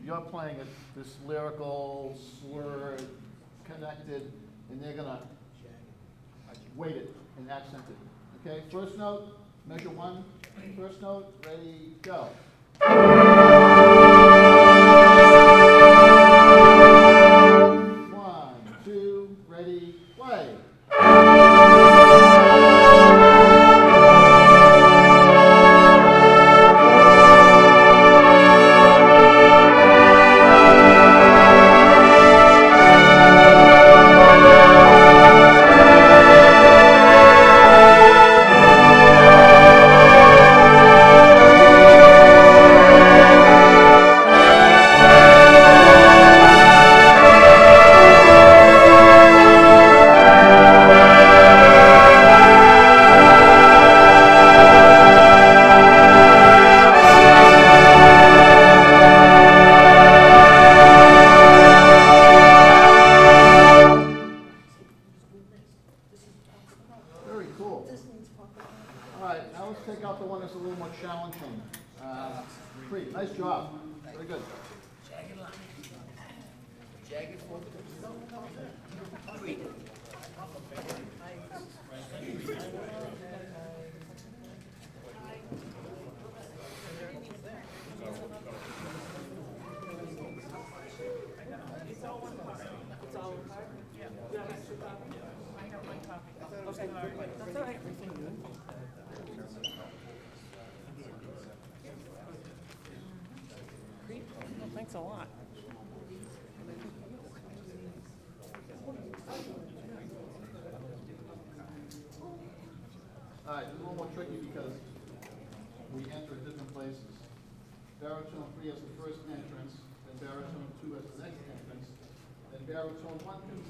you're playing it, this lyrical, slurred, connected, and they're gonna weight it and accent it. Okay, first note, measure one, first note, ready, go. One, two, ready, play. Very cool. All right, now let's take out the one that's a little more challenging. Pretty, nice job. Very good. Jagged fourth. Three. That's all right. Creep? Well, thanks a lot. All right, it's a little more tricky because we enter at different places. Baritone 3 as the first entrance, then baritone 2 as the next entrance, then baritone 1 comes